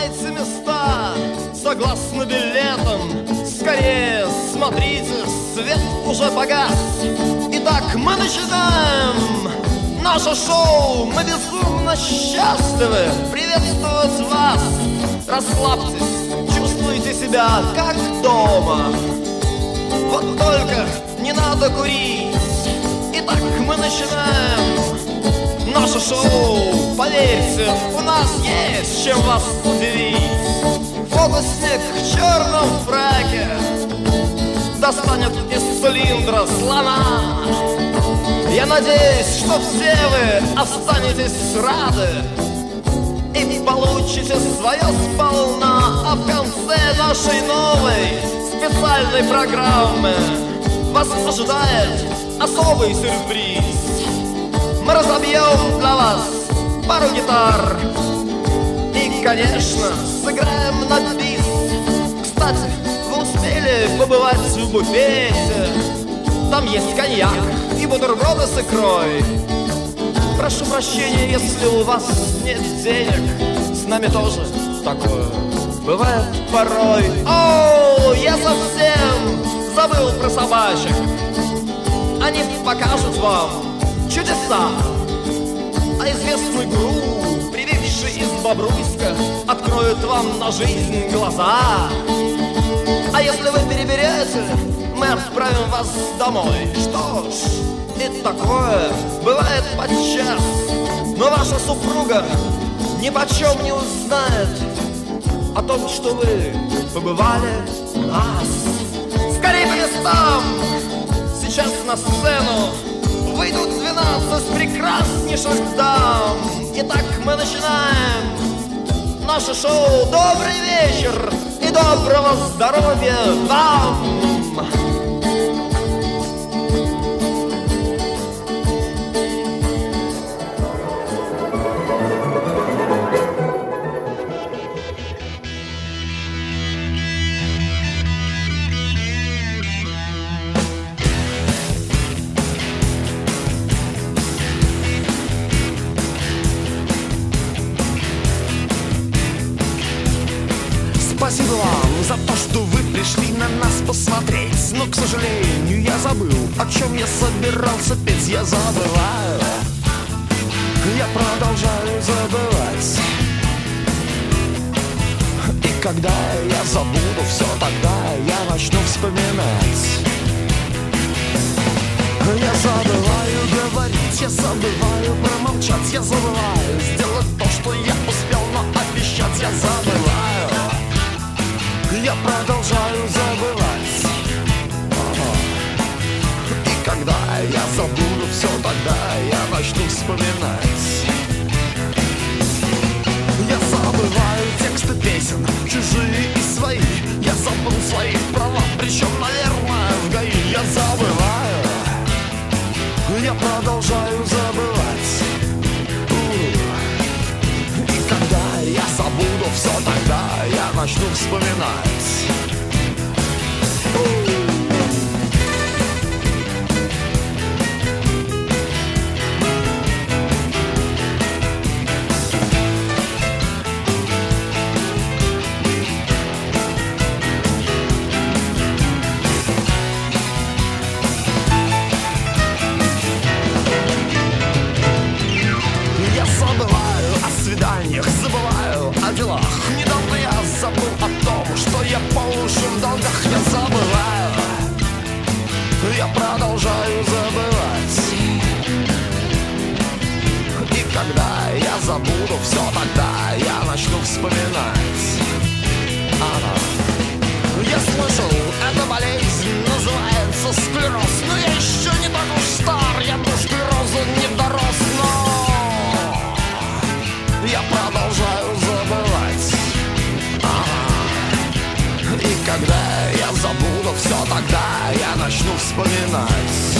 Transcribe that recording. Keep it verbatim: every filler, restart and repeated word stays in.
эти места согласно билетам. Скорее смотрите, свет уже погас. Итак, мы начинаем наше шоу. Мы безумно счастливы приветствовать вас. Расслабьтесь, чувствуйте себя как дома. Вот только не надо курить. Итак, мы начинаем наше шоу. Поверьте, у нас есть чем вас удивить. Фокусник в черном фраке достанет из цилиндра слона. Я надеюсь, что все вы останетесь рады и получите свое сполна. А в конце нашей новой специальной программы вас ожидает особый сюрприз. Мы разобьем для вас пару гитар и, конечно, сыграем на бис. Кстати, вы успели побывать в буфете? Там есть коньяк и бутерброды с икрой. Прошу прощения, если у вас нет денег. С нами тоже такое бывает порой. О, я совсем забыл про собачек. Они покажут вам чудеса. А известный гру, прививший из Бобруйска, откроет вам на жизнь глаза. А если вы переберете, мы отправим вас домой. Что ж, и такое бывает подчас. Но ваша супруга ни почем не узнает о том, что вы побывали у нас. Скорее по местам! Сейчас на сцену выйдут двенадцать прекраснейших дам. Итак, мы начинаем наше шоу. Добрый вечер и доброго здоровья вам! Спасибо вам за то, что вы пришли на нас посмотреть. Но, к сожалению, я забыл, о чем я собирался петь. Я забываю, я продолжаю забывать. И когда я забуду все, тогда я начну вспоминать. Я забываю говорить, я забываю промолчать. Я забываю сделать то, что я успел, но обещать я забываю. Я продолжаю забывать. Ага. И когда я забуду все, тогда я начну вспоминать. Я забываю тексты песен, чужие и свои. Я забыл свои права, причем, наверное, в ГАИ. Я забываю, я продолжаю забывать. И когда я забуду все, тогда я начну вспоминать. Я забываю о свиданиях, забываю о делах. Недавно я забыл о том, что я по уши в долгах. Я забываю, я продолжаю забывать. И когда я забуду все, тогда я начну вспоминать. Ага. Я слышал, эта болезнь называется склероз. Но я еще не так уж стар, я до склероза не дорос. Но я продолжаю забывать. Ага. И когда я забуду все, тогда я начну вспоминать.